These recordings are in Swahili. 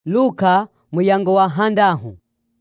Luka muyango wa handahu.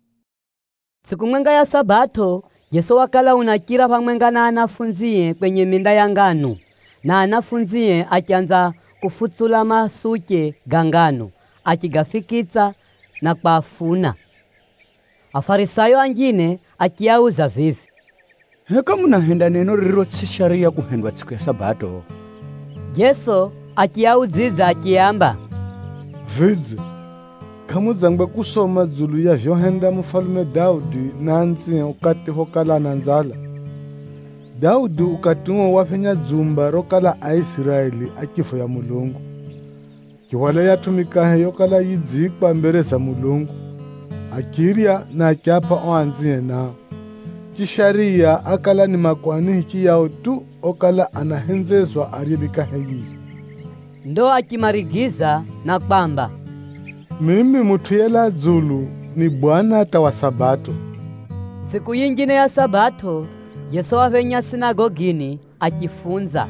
Siku mwenga ya Sabato, Yesu wakala unakira pamwenga na anafunzie kwenye minda ya ngano, na anafunzie akianza kufutsula masuke gangano, akigafikitsa na kwafuna. Afarisayo angine akiyauza vivi. Heka munahenda neno riro tsisharia kuhendwa tsiku ya Sabato? Yesu akiyaudziza akiyamba, vidze khamudzangwe kusoma dzulu ya vyohenda mufalume Daudi nansi ukati hokala na nzala. Daudi ukatiwo wafenya dzumba rokala Aisraeli akifo ya Mulungu. Kiwala yatumikahe yokala yidzikwa mbere za Mulungu, akirya na akyapa oanziye nao. Kisharia akala ni makwani hiki yao tu okala anahenzezwa aribikahe yi. Ndo akimarigiza na kwamba, mimi mutu yela dzulu ni Bwana hata wa Sabato. Siku yingine ya Sabato, Yesu avenya sinagogini akifunza.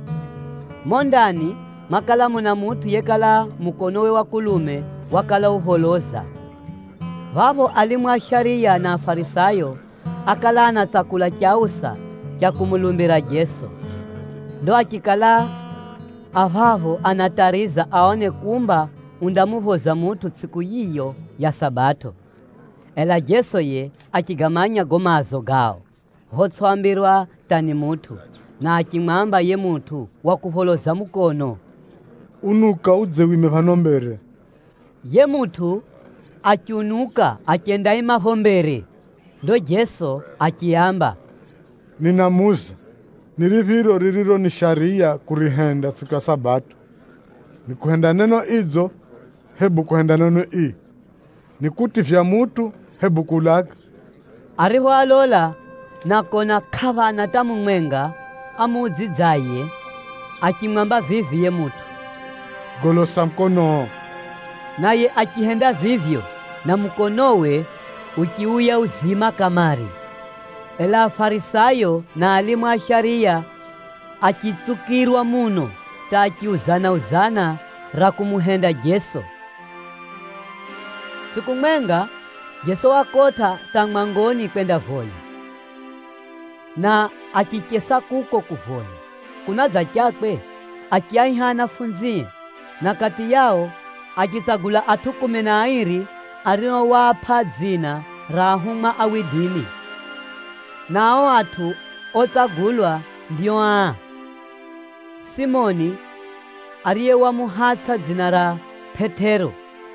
Mondani makala muna mutu yekala mukonowe wa kulume wakala uholoza. Vavo alimwa sharia na Farisayo akala na chakula chausa cha kumulumbira Yesu. Ndo akikala avavo anatariza aone kumba undamuhoza mutu siku yiyo ya Sabato. Ela Yesu ye akigamanya gomazo gao, hotswambirwa tani mutu, na akimwamba ye mutu wakuholoza mukono, unuka udze wime panombere. Ye mutu akiunuka akienda imahombere. Ndo Yesu akiyamba, ninamuza niliviro ririro ni sharia kurihenda siku ya Sabato. Ni kuhenda neno idzo hebu kuhenda neno i. Ni kuti vya mutu hebu kulaga. Ariho alola nakona kava natamu mwenga amudzidzaye akimwamba vivi ye mutu, golosa mkono. Naye akihenda vivyo na mkonowe ukiuya uzima kamari. Ela Farisayo na alimu a sharia akitsukirwa muno ta akiuzana ra kumuhenda Yesu. Siku mwenga Yesu akota tang'wangoni kwenda voya, na akikesa kuko kuvoya kunaza chakwe akiaiha anafunzie, na kati yao akitsagula atu 12 arino wapha dzina ra ahumwa awidimi. Nao atu otsagulwa ndio aa: Simoni ariye wamuhatsa dzina ra Petero,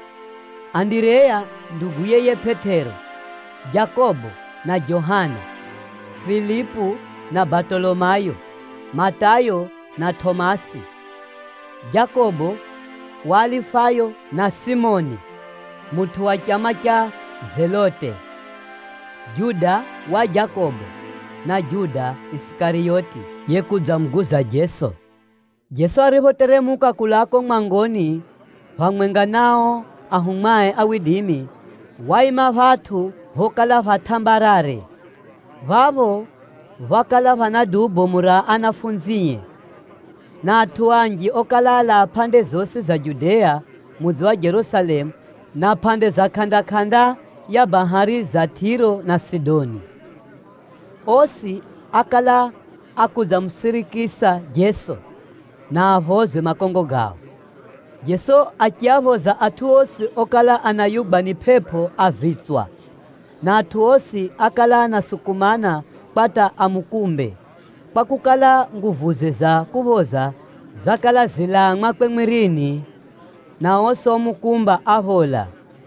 Andirea nduguye ye Petero, Jakobo na Johana, Filipu na Bartolomayo, Matayo na Tomasi, Jakobo walifayo na Simoni mutu wa chama cha Zelote, Juda wa Jakobo na Juda Iskarioti yekudzamguza Yesu. Yesu arivoteremuka kulako mwangoni pamwenga nao ahumwae awidimi, waima vatu vokala vatambarare. Vavo vakala vanadubo mura anafunzie, na atu anji okalala pande zosi za Judea, mudzi wa Jerusalemu, na pande za kanda ya bahari za Tiro na Sidoni. Osi akala akudzamsirikisa Yesu na avozwe makongo gao. Yesu akiavoza atu osi okala anayuba ni pepo avitswa, na atu osi akala anasukumana pata amukumbe, pakukala nguvuze za kuvoza zakala zilang'wa kwemwirini, na oso mukumba avola.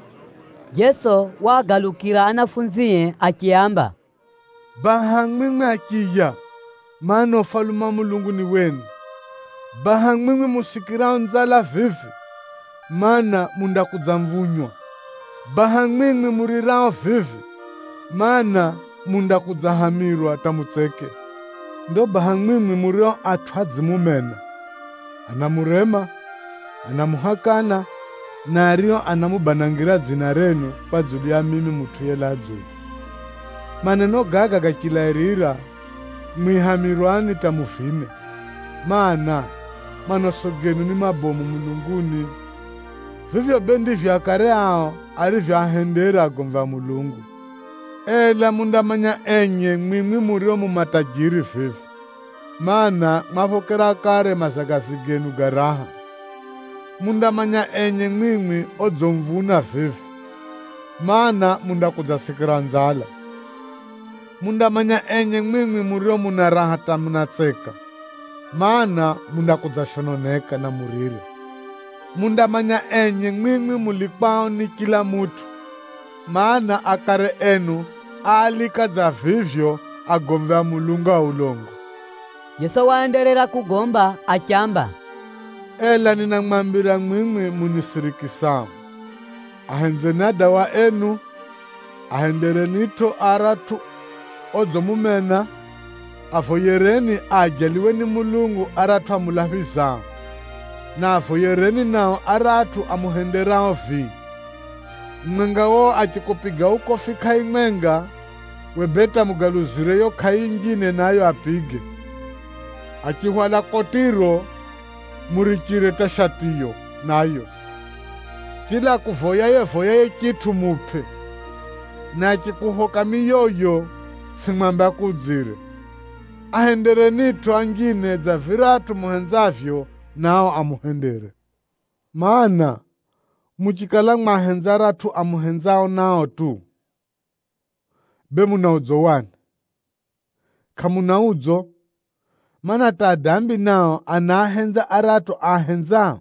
Yesu wagalukira anafunzie akiamba, bahang'wing'we akiya mano faluma Mulungu ni wenu. Bahang'wing'we musikirao nzala vivi mana munda kudzamvunywa. Bahang'wing'we murirao vivi mana munda kudzahamirwa tamutseke. Ndo bahang'wing'we murio atu adzimumena, anamurema, anamuhakana, na ario anamubanangira dzina renu kwa dzulu ya mimi mutu yela dzulu. Maneno gaga gakilairira mwihamirwani tamufine, mana manoso genu ni mabomu mulunguni. vivyo bendi vya kare ao ari vyahendera agomva Mulungu. Ela mundamanya enye mwimwi murio mumatajiri vivi, mana mwavokera kare mazagasi genu garaha. Mundamanya enye mwimwi odzomvuna vivi, mana mundakudzasira nzala. Mundamanya enye mwimwi murio munaraha ta munatseka, mana mundakudzashononeka na murire. Mundamanya enye mwimwi mulikwao ni kila mutu, maana akare enu alikadza vivyo agomva Mulungu aulongo. Yesu waendelera kugomba achamba, Ela ninamwambira mwimwi munisirikisao. Ahenze nada wa enu, ahendere nito aratu odzomumena, avoyereni ajaliwe ni Mulungu aratu amulahizao. Na avoyereni nao aratu amuhenderao vi. Mwenga wo achikupiga uko fika imwenga, webeta mugaluzireyo kai ingine nayo apige. Achihwala kotiro, murichire tashatiyo nayo. Kila kuvoyaye kitu mupe. Na achikuhoka miyoyo, simwamba kudzire. Ahendere nito angine za viratu muhenzavyo, nao amuhendere. Maana, muchikala mwahenza ratu amuhenzao nao tu. Be munaudzo wani. Kamunaudzo, mana tadambi nao anahenza aratu ahenzao.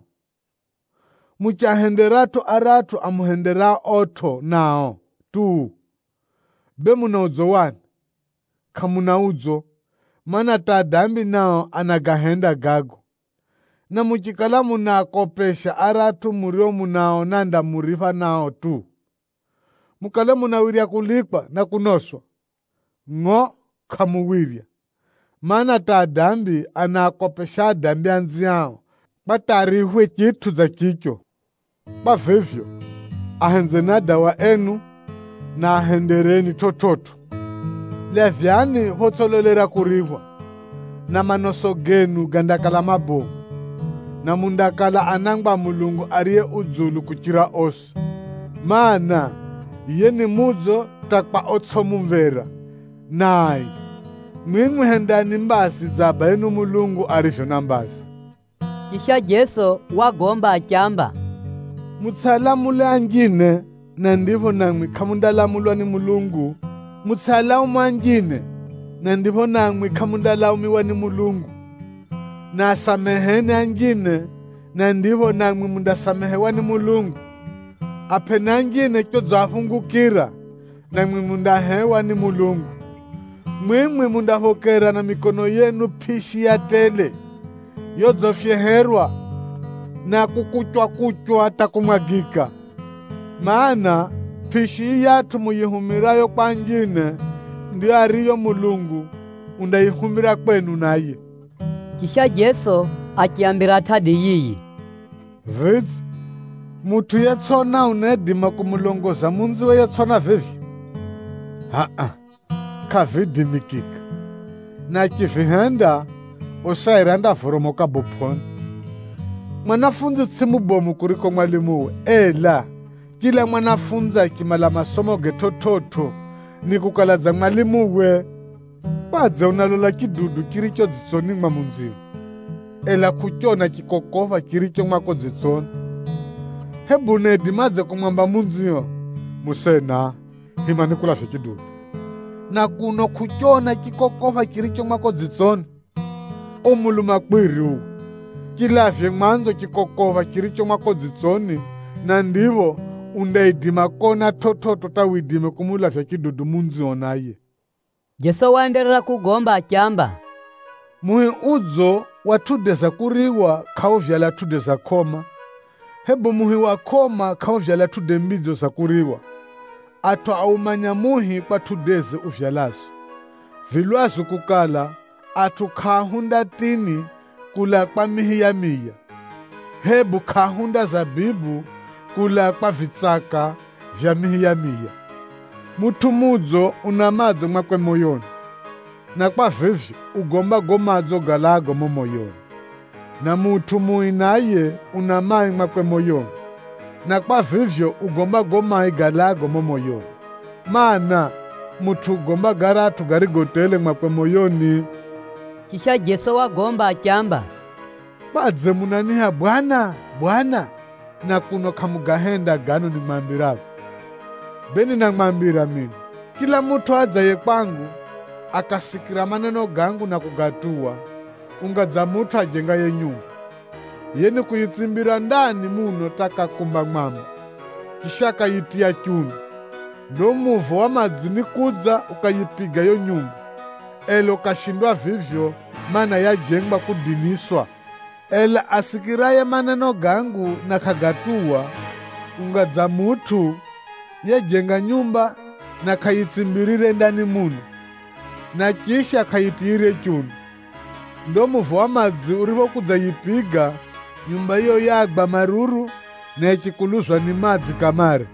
Muchahenderatu aratu amuhenderao oto nao tu. Be munaudzo wani. Kamunaudzo, mana tadambi nao anagahenda gago. Na muchikala munakopesha aratu murio munao nanda murifa nao tu. Mukale munawiria kulikwa na kunoswa. Ngo kamuwiria. Mana tadambi anakopesha dambi anziao. Batarihwe kitu za kicho. Bavivyo, ahenze nada wa enu na ahendereni tototo. Levyani hotololera kurihwa. Na manoso genu gandakala mabomu. Na mundakala anangba Mulungu ariye udzulu kuchira osu. Mana, yeni mudzo takpa otsomumvera. Nai, mwimwi hendani mbasi zaba yenu Mulungu arivyo na mbasi. Kisha Yesu wagomba achamba, Mutsala mule angine, na ndivo nangwi kamundala mulwa ni Mulungu. Mutsala umangine, na ndivo nangwi kamundala umiwa ni Mulungu. Na sameheni angine, na ndivo nangwi mundasamehewa ni Mulungu. Apena angine chodzafungukira, nangwi mundahewa ni Mulungu. Mwimwi mundahokera na mikono yenu pishi ya tele, yodzofyeherwa, na kukuchwa takumwagika. Maana pishi yatu muyihumirayo kwa ngine, ndio ariyo Mulungu, undayihumira kwenu naye. Kisha Yesu achiambira tadi yiyi, Vidzi, mutu yetsona unedima kumulongoza munzi we yetsona vivi. Kavidimikika. Na kivihenda, usairanda voromoka boponi. Mwanafunzi tsimubomu kuriko mwalimuwe. Ela, kila mwanafunzi akimala masomo getototo, ni kukalaza mwalimuwe. Padze unalola kidudu kiricho dzitsoni mwa munzimu. Ela kuchona kikokova kiricho mwako dzitsoni. Hebu nedimadze kumwamba munziyo. Musena, himani kula fikidudu. Na kuno kuchona kikokova kiricho mwako dzitsoni. Omuluma kwiri uwe. Kilafye mwanzo kikokova kiricho mwako dzitsoni. Na ndivo undaidima kona tototo tawidime kumulafya kidudu munziyo naye. Yesu waendelera kugomba achamba, Muhi udzo watudeza kuriwa kauvyala tudeza koma. Hebu muhi wa koma kauvyala tude mbidzo za kuriwa. Ato aumanya muhi kwa tudeze uvyalazo. Vilwazo kukala atu kahunda tini kula kwa mihi ya miya. Hebu kahunda zabibu kula kwa vitsaka vya mihi ya miya. Mutu mudzo unamadzo mwakwe moyoni. Na kwa vivyo ugomba gomadzo galago moyoni. Na mutu muinaye unamai mwakwe moyoni. na kwa vivyo ugomba igalago momoyoni. Mana mutu ugomba garatu garigotele mwakwe moyoni. Kisha Yesu wagomba achamba, Badze munaniha Bwana, Bwana, na kuno kamugahenda gano ni mambirago. Beni na mambira mini, kila mutu adzaye kwangu, akasikira maneno gangu na kugatua, ungadza mutu ajenga ye nyumba. Yeni kuyitsimbira ndani muno taka kumba mwamba, kisha kayitia chunu. Ndo muvo wa madzini kudza ukayipiga yo nyumba. Elo kashindwa vivyo, mana yajengwa kudiniswa. Ela asikiraye maneno gangu na kagatua, ungadza mutu yejenga nyumba na kayitsimbirire ndani muno, na kisha kayitire chunu. Ndo muvo wa madzi urivo kudza yipiga, nyumba iyo yagba maruru na ichikuluzwa ni madzi kamare.